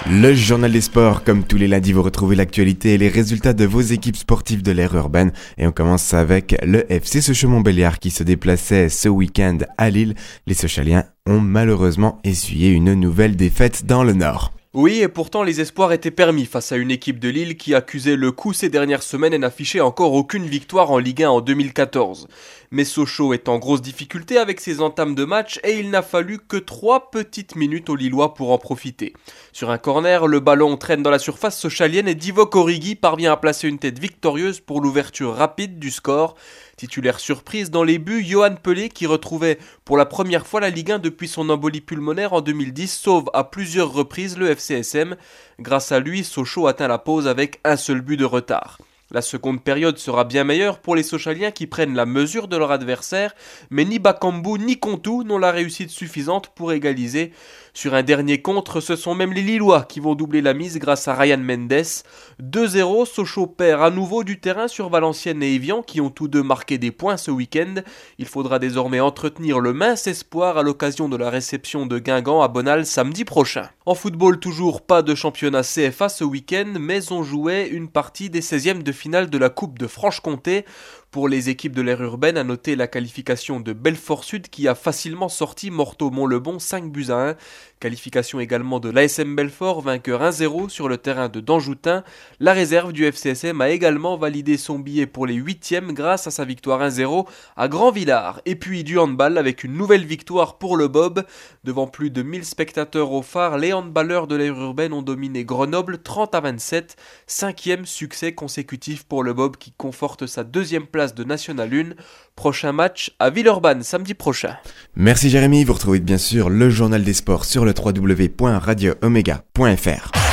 Le journal des sports, comme tous les lundis, vous retrouvez l'actualité et les résultats de vos équipes sportives de l'ère urbaine. Et on commence avec le FC Sochaux-Montbéliard qui se déplaçait ce week-end à Lille. Les Sochaliens ont malheureusement essuyé une nouvelle défaite dans le Nord. Oui, et pourtant les espoirs étaient permis face à une équipe de Lille qui accusait le coup ces dernières semaines et n'affichait encore aucune victoire en Ligue 1 en 2014. Mais Sochaux est en grosse difficulté avec ses entames de match et il n'a fallu que 3 petites minutes aux Lillois pour en profiter. Sur un corner, le ballon traîne dans la surface sochalienne et Divock Origi parvient à placer une tête victorieuse pour l'ouverture rapide du score. Titulaire surprise dans les buts, Yohan Pelé, qui retrouvait pour la première fois la Ligue 1 depuis son embolie pulmonaire en 2010, sauve à plusieurs reprises le FCSM. Grâce à lui, Sochaux atteint la pause avec un seul but de retard. La seconde période sera bien meilleure pour les Sochaliens qui prennent la mesure de leur adversaire, mais ni Bakambu ni Kontou n'ont la réussite suffisante pour égaliser. Sur un dernier contre, ce sont même les Lillois qui vont doubler la mise grâce à Ryan Mendes. 2-0, Sochaux perd à nouveau du terrain sur Valenciennes et Evian qui ont tous deux marqué des points ce week-end. Il faudra désormais entretenir le mince espoir à l'occasion de la réception de Guingamp à Bonal samedi prochain. En football, toujours pas de championnat CFA ce week-end, mais on jouait une partie des 16e de finale de la Coupe de Franche-Comté. Pour les équipes de l'ère urbaine, à noter la qualification de Belfort Sud qui a facilement sorti Morteau-Mont-le-Bon 5-1. Qualification également de l'ASM Belfort, vainqueur 1-0 sur le terrain de Danjoutin. La réserve du FCSM a également validé son billet pour les 8e grâce à sa victoire 1-0 à Grand-Villard. Et puis du handball avec une nouvelle victoire pour le Bob. Devant plus de 1000 spectateurs au phare, les handballeurs de l'ère urbaine ont dominé Grenoble 30-27. 5e succès consécutif pour le Bob qui conforte sa 2e place de National 1. Prochain match à Villeurbanne samedi prochain. Merci Jérémy, vous retrouvez bien sûr le journal des sports sur le www.radioomega.fr.